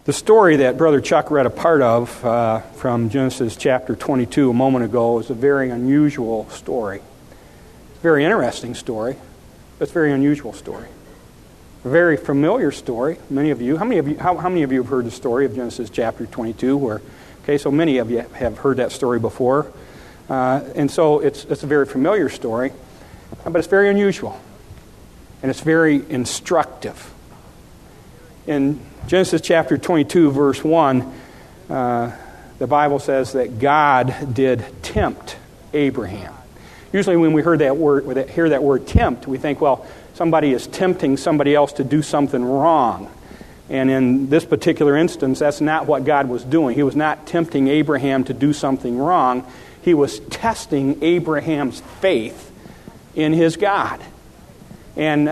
The story that Brother Chuck read a part of from Genesis chapter 22 a moment ago is a very unusual story. It's a very interesting story, but it's a very unusual story. A very familiar story. Many of you, how many of you have heard the story of Genesis chapter 22? So many of you have heard that story before, and so it's a very familiar story, but it's very unusual, and it's very instructive. In Genesis chapter 22, verse 1, the Bible says that God did tempt Abraham. Usually when we hear that word tempt, we think, well, somebody is tempting somebody else to do something wrong. And in this particular instance, that's not what God was doing. He was not tempting Abraham to do something wrong. He was testing Abraham's faith in his God. And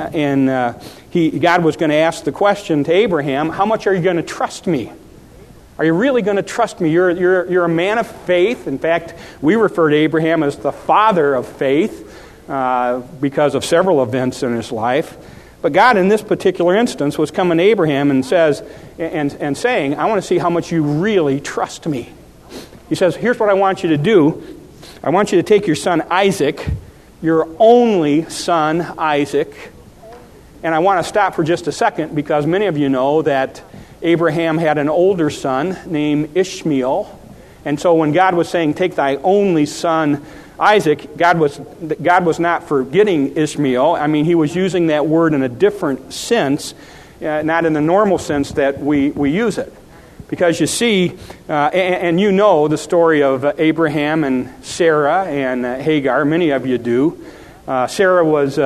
God was going to ask the question to Abraham, how much are you going to trust me? Are you really going to trust me? You're a man of faith. In fact, we refer to Abraham as the father of faith because of several events in his life. But God, in this particular instance, was coming to Abraham and saying, I want to see how much you really trust me. He says, here's what I want you to do. I want you to take your son Isaac, your only son Isaac. And I want to stop for just a second because many of you know that Abraham had an older son named Ishmael. And so when God was saying, take thy only son Isaac, God was not forgetting Ishmael. I mean, he was using that word in a different sense, not in the normal sense that we use it. Because you see, and you know the story of Abraham and Sarah and Hagar, many of you do. Sarah was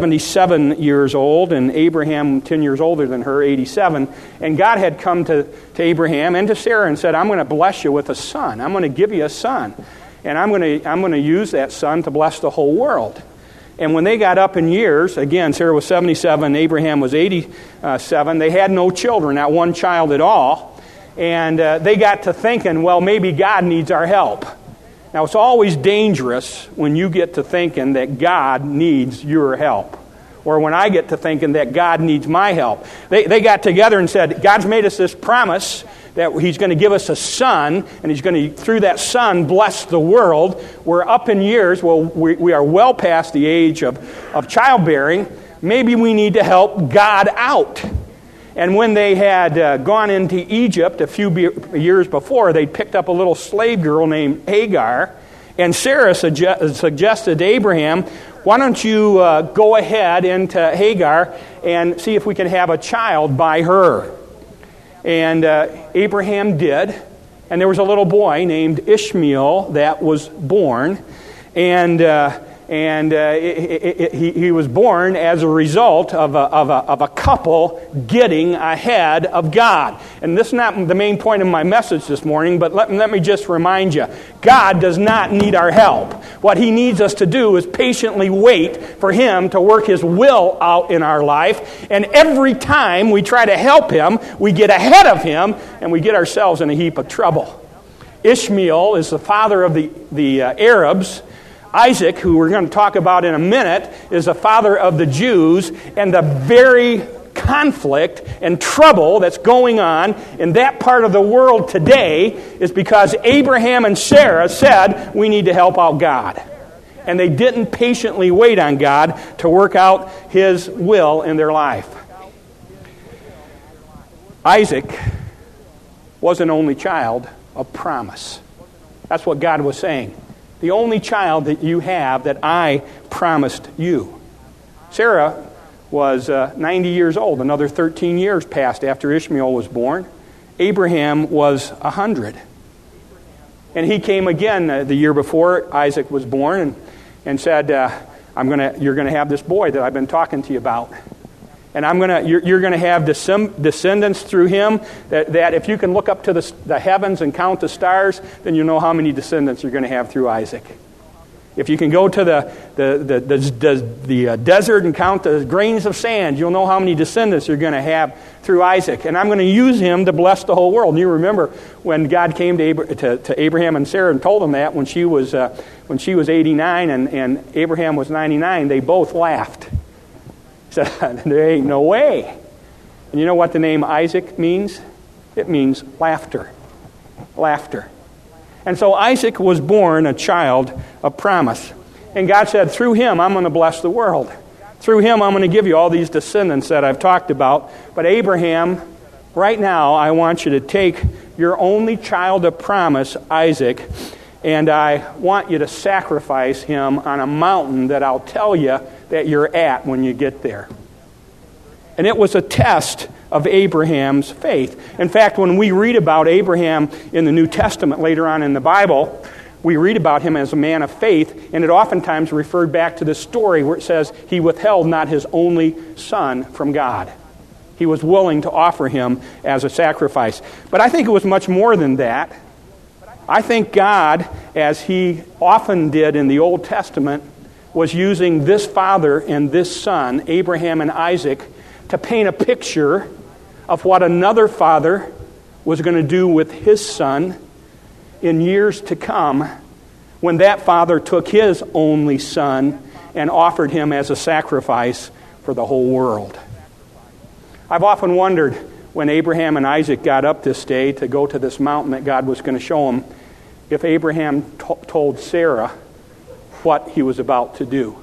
77 years old, and Abraham 10 years older than her, 87. And God had come to Abraham and to Sarah and said, I'm going to bless you with a son. I'm going to give you a son. And I'm going to use that son to bless the whole world. And when they got up in years, again, Sarah was 77, Abraham was 87. They had no children, not one child at all. And they got to thinking, well, maybe God needs our help. Now, it's always dangerous when you get to thinking that God needs your help. Or when I get to thinking that God needs my help. They got together and said, God's made us this promise that He's going to give us a son, and He's going to, through that son, bless the world. We're up in years. Well, we are well past the age of childbearing. Maybe we need to help God out. And when they had gone into Egypt a few years before, they picked up a little slave girl named Hagar. And Sarah suggested to Abraham, why don't you go ahead into Hagar and see if we can have a child by her. And Abraham did. And there was a little boy named Ishmael that was born. And he was born as a result of a couple getting ahead of God. And this is not the main point of my message this morning, but let me just remind you, God does not need our help. What He needs us to do is patiently wait for Him to work His will out in our life. And every time we try to help Him, we get ahead of Him, and we get ourselves in a heap of trouble. Ishmael is the father of the Arabs. Isaac, who we're going to talk about in a minute, is the father of the Jews, and the very conflict and trouble that's going on in that part of the world today is because Abraham and Sarah said, we need to help out God. And they didn't patiently wait on God to work out His will in their life. Isaac was an only child of promise. That's what God was saying. The only child that you have that I promised you. Sarah was 90 years old. Another 13 years passed after Ishmael was born. Abraham was 100. And he came again the year before Isaac was born and said, you're going to have this boy that I've been talking to you about. And you're going to have descendants through him that if you can look up to the heavens and count the stars, then you know how many descendants you're going to have through Isaac. If you can go to the desert and count the grains of sand, you'll know how many descendants you're going to have through Isaac. And I'm going to use him to bless the whole world. And you remember when God came to Abraham and Sarah and told them that when she was 89 and Abraham was 99, they both laughed. Said, there ain't no way. And you know what the name Isaac means? It means laughter. Laughter. And so Isaac was born a child of promise. And God said, through him, I'm going to bless the world. Through him, I'm going to give you all these descendants that I've talked about. But Abraham, right now, I want you to take your only child of promise, Isaac, and I want you to sacrifice him on a mountain that I'll tell you that you're at when you get there. And it was a test of Abraham's faith. In fact, when we read about Abraham in the New Testament later on in the Bible, we read about him as a man of faith, and it oftentimes referred back to this story where it says he withheld not his only son from God. He was willing to offer him as a sacrifice. But I think it was much more than that. I think God, as he often did in the Old Testament, was using this father and this son, Abraham and Isaac, to paint a picture of what another father was going to do with his son in years to come when that father took his only son and offered him as a sacrifice for the whole world. I've often wondered when Abraham and Isaac got up this day to go to this mountain that God was going to show them, if Abraham told Sarah what he was about to do.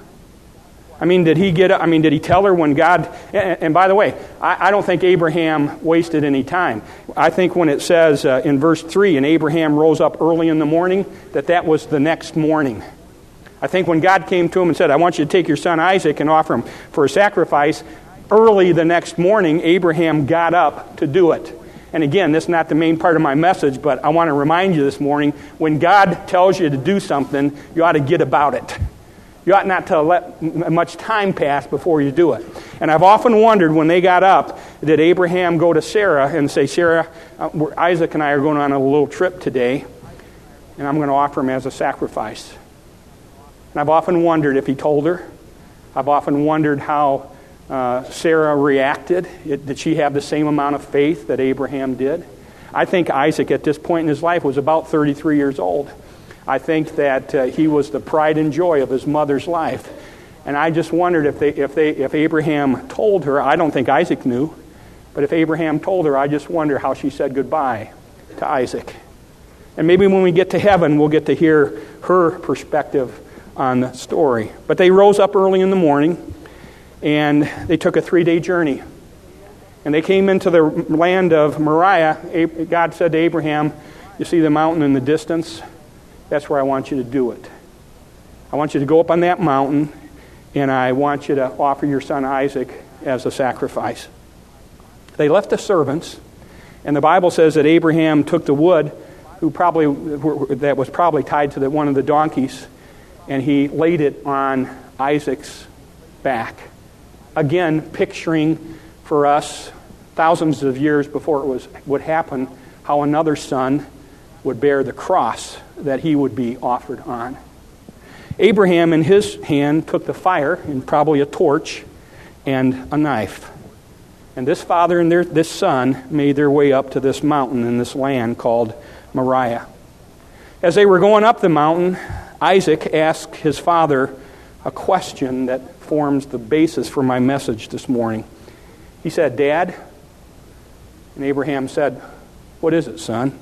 I mean, did he tell her when God... And by the way, I don't think Abraham wasted any time. I think when it says in verse 3, and Abraham rose up early in the morning, that was the next morning. I think when God came to him and said, I want you to take your son Isaac and offer him for a sacrifice, early the next morning, Abraham got up to do it. And again, this is not the main part of my message, but I want to remind you this morning, when God tells you to do something, you ought to get about it. You ought not to let much time pass before you do it. And I've often wondered when they got up, did Abraham go to Sarah and say, Sarah, Isaac and I are going on a little trip today, and I'm going to offer him as a sacrifice. And I've often wondered if he told her. I've often wondered how Sarah reacted. Did she have the same amount of faith that Abraham did? I think Isaac at this point in his life was about 33 years old. I think that he was the pride and joy of his mother's life. And I just wondered if Abraham told her. I don't think Isaac knew, but if Abraham told her, I just wonder how she said goodbye to Isaac. And maybe when we get to heaven, we'll get to hear her perspective on the story. But they rose up early in the morning, and they took a 3-day journey. And they came into the land of Moriah. God said to Abraham, you see the mountain in the distance? That's where I want you to do it. I want you to go up on that mountain, and I want you to offer your son Isaac as a sacrifice. They left the servants, and the Bible says that Abraham took the wood that was probably tied to one of the donkeys, and he laid it on Isaac's back. Again, picturing for us, thousands of years before it would happen, how another son would bear the cross that he would be offered on. Abraham in his hand took the fire and probably a torch and a knife. And this father and this son made their way up to this mountain in this land called Moriah. As they were going up the mountain, Isaac asked his father a question that forms the basis for my message this morning. He said, Dad? And Abraham said, what is it, son?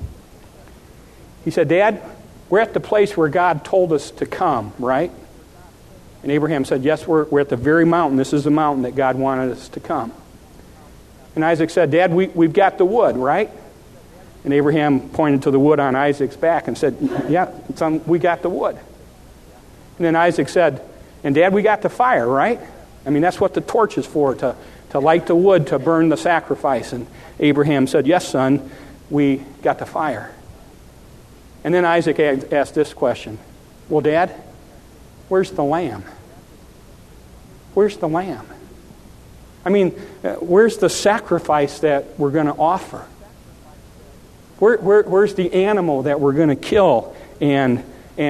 He said, Dad, we're at the place where God told us to come, right? And Abraham said, yes, we're at the very mountain. This is the mountain that God wanted us to come. And Isaac said, Dad, we've got the wood, right? And Abraham pointed to the wood on Isaac's back and said, yeah, son, we got the wood. And then Isaac said, and Dad, we got the fire, right? I mean, that's what the torch is for, to light the wood, to burn the sacrifice. And Abraham said, yes, son, we got the fire. And then Isaac asked this question. Well, Dad, where's the lamb? Where's the lamb? I mean, where's the sacrifice that we're going to offer? Where's the animal that we're going to kill and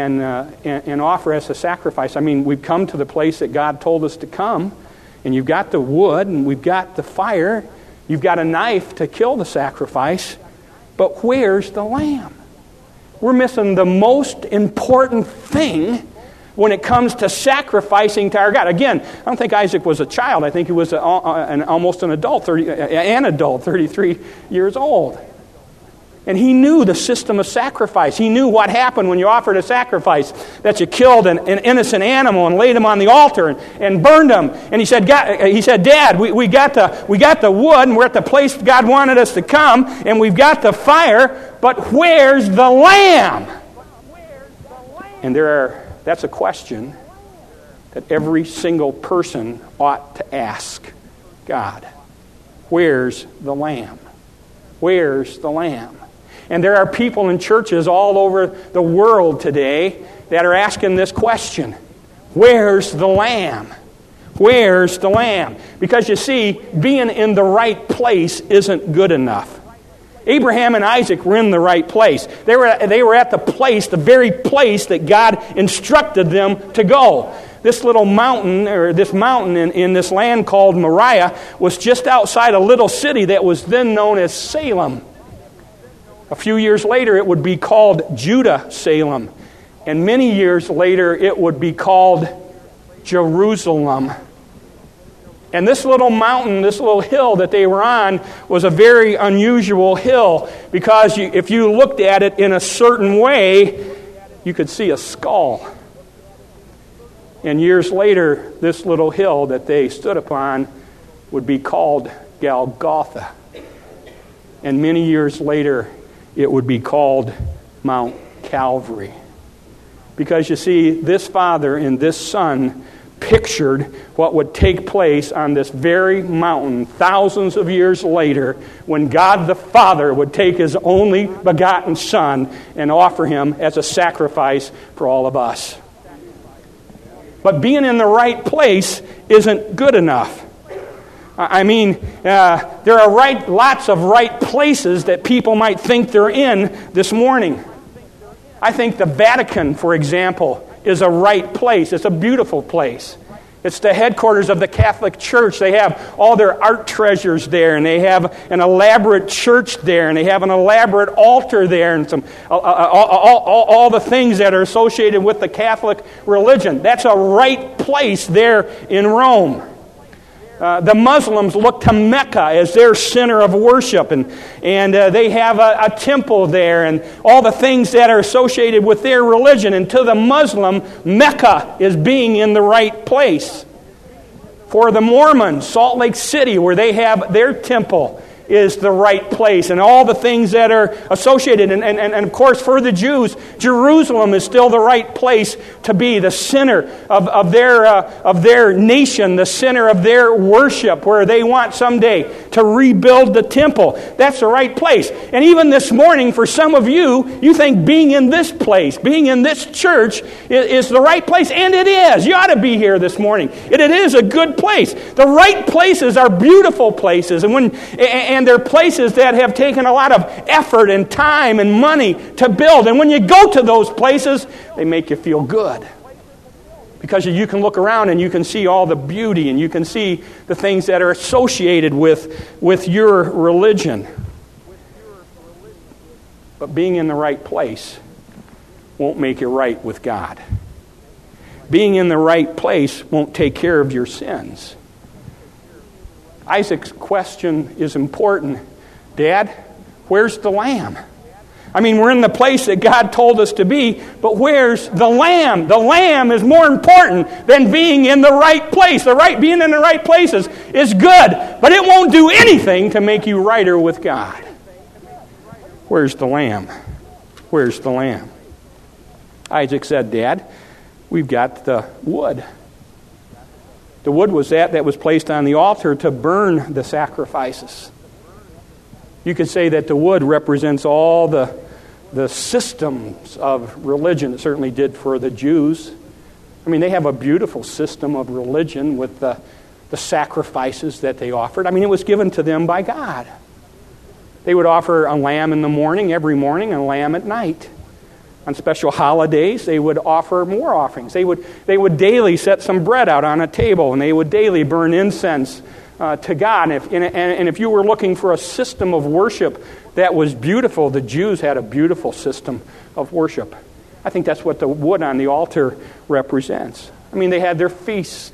offer as a sacrifice? I mean, we've come to the place that God told us to come, and you've got the wood, and we've got the fire. You've got a knife to kill the sacrifice, but where's the lamb? We're missing the most important thing when it comes to sacrificing to our God. Again, I don't think Isaac was a child. I think he was almost an adult, 33 years old. And he knew the system of sacrifice. He knew what happened when you offered a sacrifice, that you killed an innocent animal and laid him on the altar and burned him. And he said, Dad, we got the wood, and we're at the place God wanted us to come, and we've got the fire, but where's the lamb? And that's a question that every single person ought to ask God. Where's the lamb? Where's the lamb? And there are people in churches all over the world today that are asking this question. Where's the lamb? Where's the lamb? Because you see, being in the right place isn't good enough. Abraham and Isaac were in the right place. They were at the very place that God instructed them to go. This little mountain, or this mountain in this land called Moriah, was just outside a little city that was then known as Salem. A few years later, it would be called Judah Salem. And many years later, it would be called Jerusalem. And this little mountain, this little hill that they were on, was a very unusual hill, because if you looked at it in a certain way, you could see a skull. And years later, this little hill that they stood upon would be called Golgotha. And many years later, it would be called Mount Calvary. Because you see, this Father and this Son pictured what would take place on this very mountain thousands of years later, when God the Father would take His only begotten Son and offer Him as a sacrifice for all of us. But being in the right place isn't good enough. I mean, there are lots of right places that people might think they're in this morning. I think the Vatican, for example, is a right place. It's a beautiful place. It's the headquarters of the Catholic Church. They have all their art treasures there, and they have an elaborate church there, and they have an elaborate altar there, and all the things that are associated with the Catholic religion. That's a right place there in Rome. The Muslims look to Mecca as their center of worship, and they have a temple there, and all the things that are associated with their religion. And to the Muslim, Mecca is being in the right place. For the Mormons, Salt Lake City, where they have their temple, is the right place, and all the things that are associated. And of course, for the Jews, Jerusalem is still the right place to be, the center of their nation, the center of their worship, where they want someday to rebuild the temple. That's the right place. And even this morning, for some of you think being in this place, being in this church is the right place, and it is. You ought to be here this morning. It is a good place. The right places are beautiful places, and they're places that have taken a lot of effort and time and money to build. And when you go to those places, they make you feel good. Because you can look around and you can see all the beauty, and you can see the things that are associated with your religion. But being in the right place won't make you right with God. Being in the right place won't take care of your sins. Isaac's question is important. Dad, where's the lamb? I mean, we're in the place that God told us to be, but where's the lamb? The lamb is more important than being in the right place. Being in the right places is good, but it won't do anything to make you righter with God. Where's the lamb? Where's the lamb? Isaac said, Dad, we've got the wood. The wood was that was placed on the altar to burn the sacrifices. You could say that the wood represents all the systems of religion. It certainly did for the Jews. I mean, they have a beautiful system of religion with the sacrifices that they offered. I mean, it was given to them by God. They would offer a lamb in the morning, every morning, and a lamb at night. On special holidays, they would offer more offerings. They would daily set some bread out on a table, and they would daily burn incense to God. And if you were looking for a system of worship that was beautiful, the Jews had a beautiful system of worship. I think that's what the wood on the altar represents. I mean, they had their feasts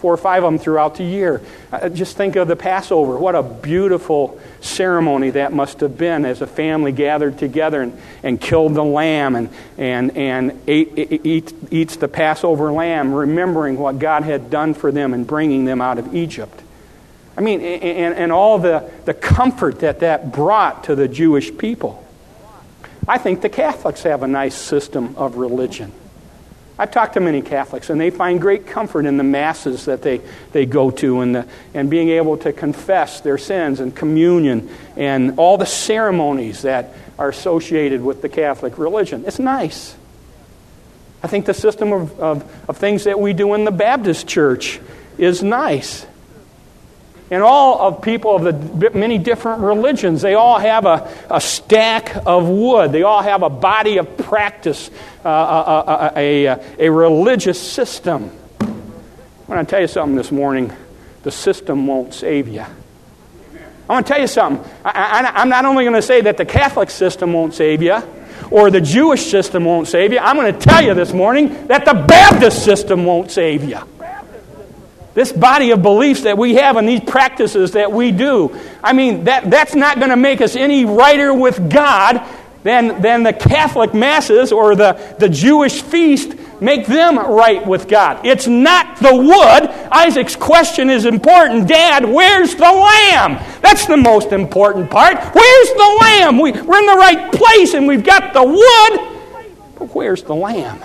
4 or 5 of them throughout the year. Just think of the Passover. What a beautiful ceremony that must have been as a family gathered together and killed the lamb and eats the Passover lamb, remembering what God had done for them and bringing them out of Egypt. I mean, and all the comfort that brought to the Jewish people. I think the Catholics have a nice system of religion. I've talked to many Catholics, and they find great comfort in the masses that they go to and being able to confess their sins and communion and all the ceremonies that are associated with the Catholic religion. It's nice. I think the system of things that we do in the Baptist church is nice. And all of people of the many different religions, they all have a stack of wood. They all have a body of practice, a religious system. I want to tell you something this morning. The system won't save you. I want to tell you something. I'm not only going to say that the Catholic system won't save you, or the Jewish system won't save you. I'm going to tell you this morning that the Baptist system won't save you. This body of beliefs that we have and these practices that we do, I mean, that's not going to make us any righter with God than the Catholic masses or the Jewish feast make them right with God. It's not the wood. Isaac's question is important. Dad, where's the lamb? That's the most important part. Where's the lamb? We're in the right place and we've got the wood, but where's the lamb?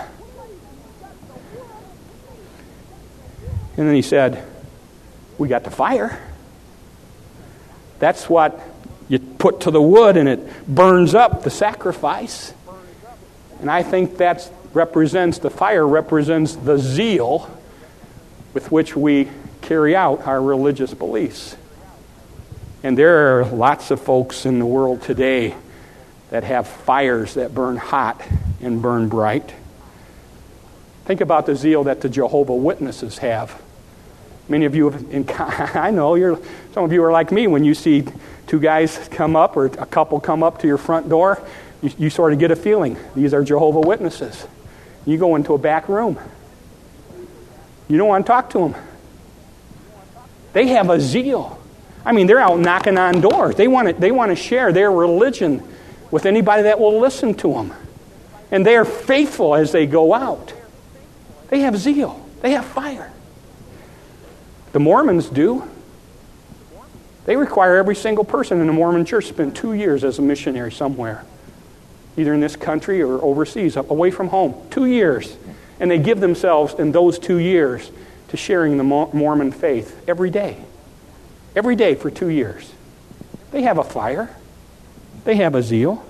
And then he said, we got the fire. That's what you put to the wood and it burns up the sacrifice. And I think the fire represents the zeal with which we carry out our religious beliefs. And there are lots of folks in the world today that have fires that burn hot and burn bright. Think about the zeal that the Jehovah's Witnesses have. Many of you, I know, some of you are like me. When you see 2 guys come up or a couple come up to your front door, you sort of get a feeling. These are Jehovah's Witnesses. You go into a back room. You don't want to talk to them. They have a zeal. I mean, they're out knocking on doors. They want to share their religion with anybody that will listen to them. And they are faithful as they go out. They have zeal. They have fire. The Mormons do. They require every single person in the Mormon church to spend 2 years as a missionary somewhere, either in this country or overseas, away from home. 2 years. And they give themselves in those 2 years to sharing the Mormon faith every day. Every day for 2 years. They have a fire. They have a zeal.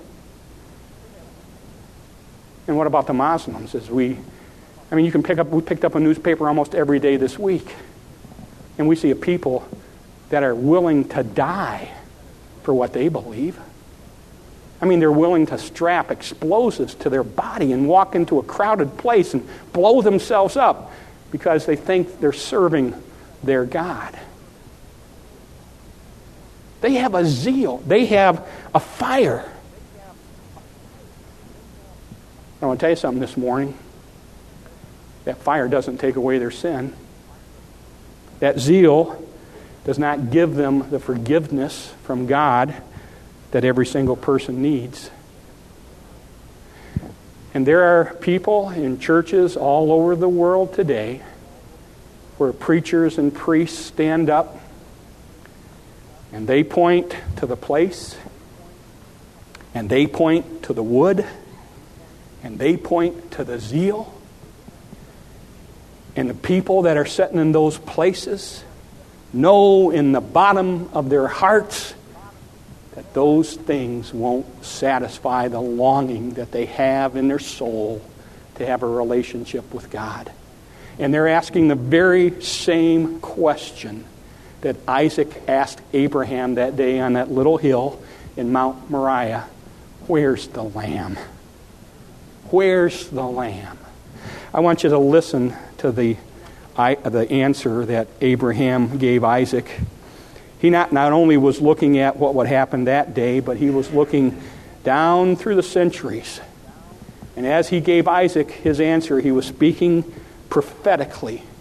And what about the Muslims? We picked up a newspaper almost every day this week. And we see a people that are willing to die for what they believe. I mean, they're willing to strap explosives to their body and walk into a crowded place and blow themselves up because they think they're serving their God. They have a zeal. They have a fire. I want to tell you something this morning. That fire doesn't take away their sin. That zeal does not give them the forgiveness from God that every single person needs. And there are people in churches all over the world today where preachers and priests stand up and they point to the place and they point to the wood and they point to the zeal. And the people that are sitting in those places know in the bottom of their hearts that those things won't satisfy the longing that they have in their soul to have a relationship with God. And they're asking the very same question that Isaac asked Abraham that day on that little hill in Mount Moriah. Where's the lamb? Where's the lamb? I want you to listen to the answer that Abraham gave Isaac. He not only was looking at what would happen that day, but he was looking down through the centuries. And as he gave Isaac his answer, he was speaking prophetically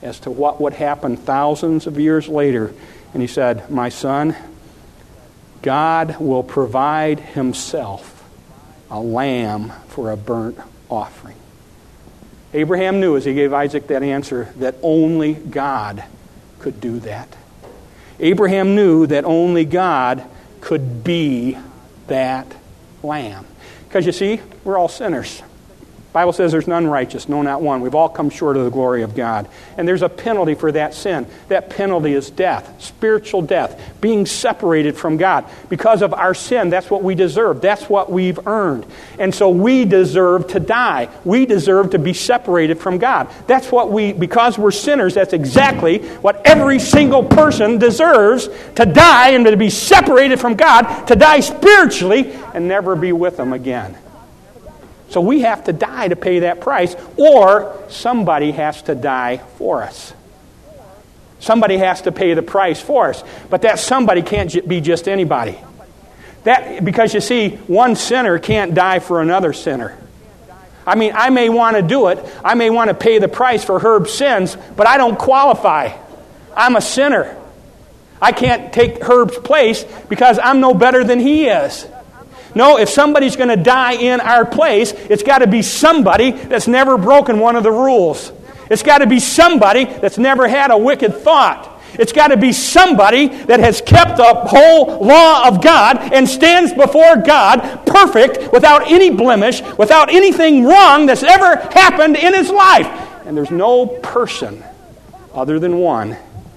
as to what would happen thousands of years later. And he said, my son, God will provide himself a lamb for a burnt offering. Abraham knew as he gave Isaac that answer that only God could do that. Abraham knew that only God could be that lamb. Because you see, we're all sinners. The Bible says there's none righteous, no, not one. We've all come short of the glory of God. And there's a penalty for that sin. That penalty is death, spiritual death, being separated from God. Because of our sin, that's what we deserve. That's what we've earned. And so we deserve to die. We deserve to be separated from God. That's what because we're sinners, that's exactly what every single person deserves, to die and to be separated from God, to die spiritually and never be with Him again. So we have to die to pay that price, or somebody has to die for us. Somebody has to pay the price for us. But that somebody can't be just anybody. Because you see, one sinner can't die for another sinner. I mean, I may want to do it. I may want to pay the price for Herb's sins, but I don't qualify. I'm a sinner. I can't take Herb's place because I'm no better than he is. No, if somebody's going to die in our place, it's got to be somebody that's never broken one of the rules. It's got to be somebody that's never had a wicked thought. It's got to be somebody that has kept the whole law of God and stands before God perfect, without any blemish, without anything wrong that's ever happened in his life. And there's no person other than one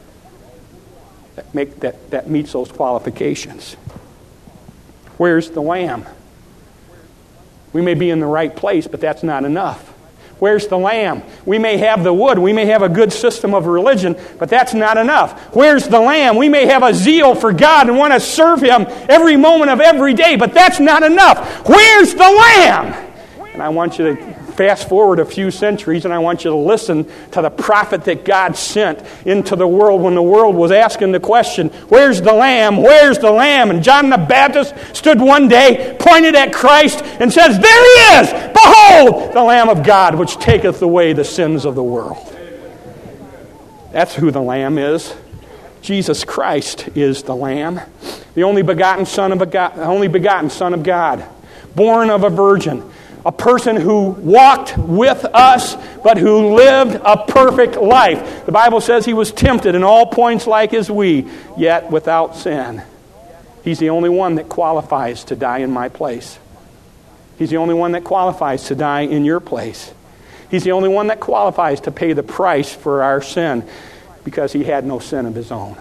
that meets those qualifications. Where's the lamb? We may be in the right place, but that's not enough. Where's the lamb? We may have the wood. We may have a good system of religion, but that's not enough. Where's the lamb? We may have a zeal for God and want to serve Him every moment of every day, but that's not enough. Where's the lamb? And I want you to fast forward a few centuries, and I want you to listen to the prophet that God sent into the world when the world was asking the question, where's the lamb? Where's the lamb? And John the Baptist stood one day, pointed at Christ, and says, there he is! Behold, the Lamb of God, which taketh away the sins of the world. That's who the lamb is. Jesus Christ is the lamb, the only begotten Son of God, born of a virgin. A person who walked with us, but who lived a perfect life. The Bible says he was tempted in all points like as we, yet without sin. He's the only one that qualifies to die in my place. He's the only one that qualifies to die in your place. He's the only one that qualifies to pay the price for our sin, because he had no sin of his own.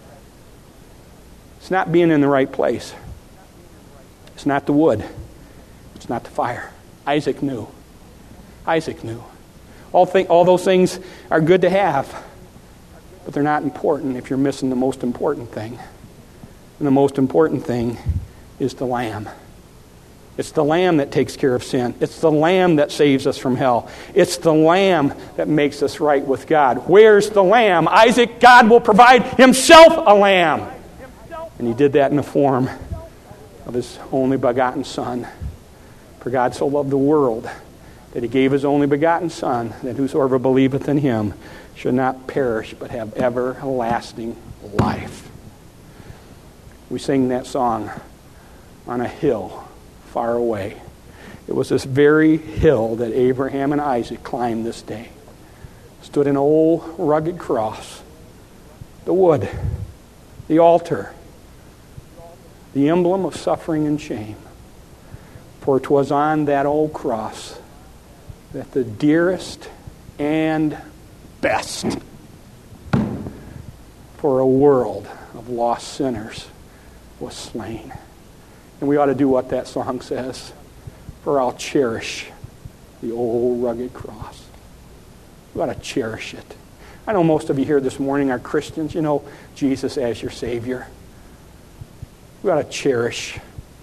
It's not being in the right place. It's not the wood. It's not the fire. Isaac knew. Isaac knew. All those things are good to have, but they're not important if you're missing the most important thing. And the most important thing is the lamb. It's the lamb that takes care of sin. It's the lamb that saves us from hell. It's the lamb that makes us right with God. Where's the lamb? Isaac, God will provide himself a lamb. And he did that in the form of his only begotten Son. For God so loved the world that he gave his only begotten Son, that whosoever believeth in him should not perish, but have everlasting life. We sing that song on a hill far away. It was this very hill that Abraham and Isaac climbed this day. Stood an old rugged cross, the wood, the altar, the emblem of suffering and shame. For 'twas on that old cross that the dearest and best for a world of lost sinners was slain. And we ought to do what that song says, for I'll cherish the old rugged cross. We ought to cherish it. I know most of you here this morning are Christians. You know Jesus as your Savior. We ought to cherish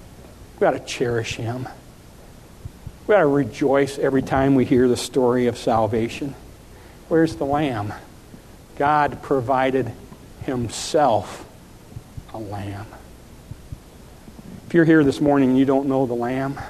him. We ought to rejoice every time we hear the story of salvation. Where's the lamb? God provided himself a lamb. If you're here this morning and you don't know the lamb,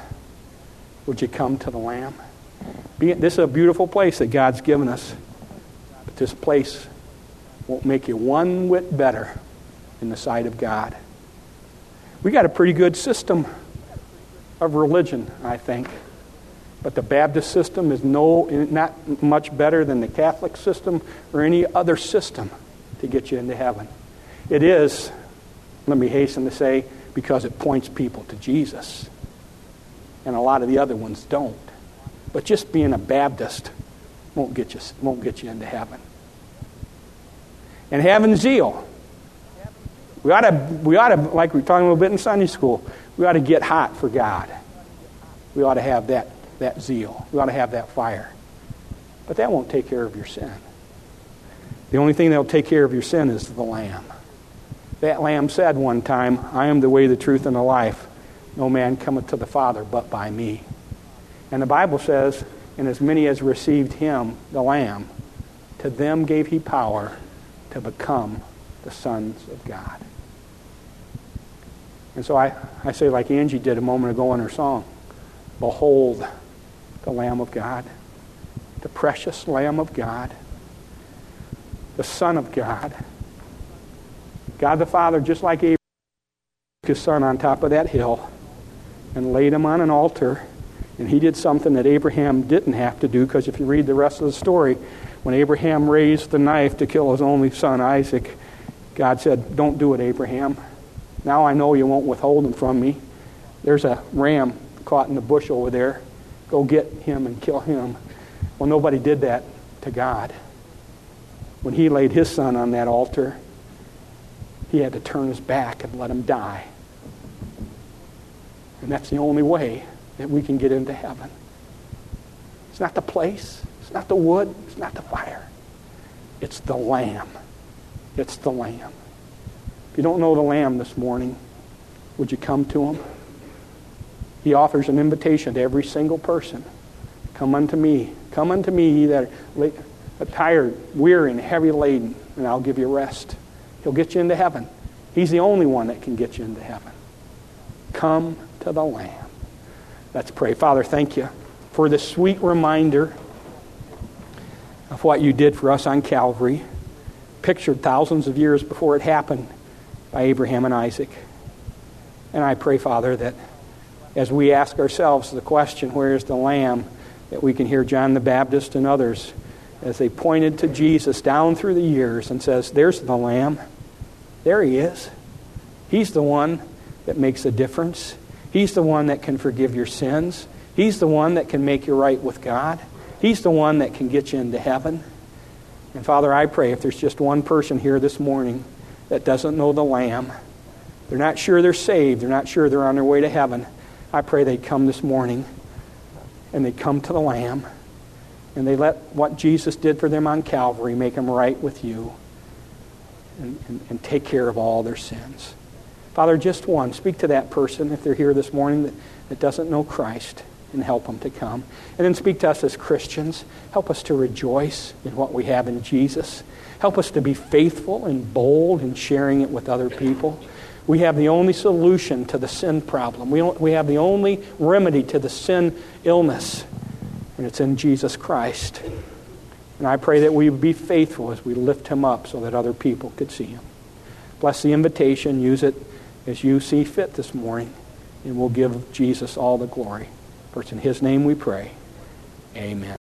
would you come to the lamb? This is a beautiful place that God's given us. But this place won't make you one whit better in the sight of God. We got a pretty good system of religion, I think. But the Baptist system is not much better than the Catholic system or any other system to get you into heaven. It is, let me hasten to say, because it points people to Jesus. And a lot of the other ones don't. But just being a Baptist won't get you into heaven. And having zeal. We ought to, like we were talking a little bit in Sunday school, we ought to get hot for God. We ought to have that zeal. We ought to have that fire. But that won't take care of your sin. The only thing that will take care of your sin is the Lamb. That Lamb said one time, I am the way, the truth, and the life. No man cometh to the Father but by me. And the Bible says, and as many as received him, the Lamb, to them gave he power to become the sons of God. And so I say like Angie did a moment ago in her song, behold the Lamb of God, the precious Lamb of God, the Son of God. God the Father, just like Abraham, took his son on top of that hill and laid him on an altar, and he did something that Abraham didn't have to do, because if you read the rest of the story, when Abraham raised the knife to kill his only son, Isaac, God said, don't do it, Abraham. Now I know you won't withhold him from me. There's a ram caught in the bush over there. Go get him and kill him. Well, nobody did that to God. When he laid his son on that altar, he had to turn his back and let him die. And that's the only way that we can get into heaven. It's not the place. It's not the wood. It's not the fire. It's the Lamb. It's the Lamb. If you don't know the Lamb this morning, would you come to him? He offers an invitation to every single person. Come unto me. Come unto me, ye that are tired, weary, and heavy laden, and I'll give you rest. He'll get you into heaven. He's the only one that can get you into heaven. Come to the Lamb. Let's pray. Father, thank you for this sweet reminder of what you did for us on Calvary, pictured thousands of years before it happened by Abraham and Isaac. And I pray, Father, that as we ask ourselves the question, where is the Lamb, that we can hear John the Baptist and others as they pointed to Jesus down through the years and says, there's the Lamb. There he is. He's the one that makes a difference. He's the one that can forgive your sins. He's the one that can make you right with God. He's the one that can get you into heaven. And Father, I pray if there's just one person here this morning that doesn't know the Lamb, they're not sure they're saved, they're not sure they're on their way to heaven, I pray they'd come this morning and they'd come to the Lamb and they let what Jesus did for them on Calvary make them right with you and take care of all their sins. Father, just one. Speak to that person if they're here this morning that doesn't know Christ, and help them to come. And then speak to us as Christians. Help us to rejoice in what we have in Jesus. Help us to be faithful and bold in sharing it with other people. We have the only solution to the sin problem. We have the only remedy to the sin illness, and it's in Jesus Christ. And I pray that we would be faithful as we lift him up so that other people could see him. Bless the invitation. Use it as you see fit this morning, and we'll give Jesus all the glory. For it's in his name we pray. Amen.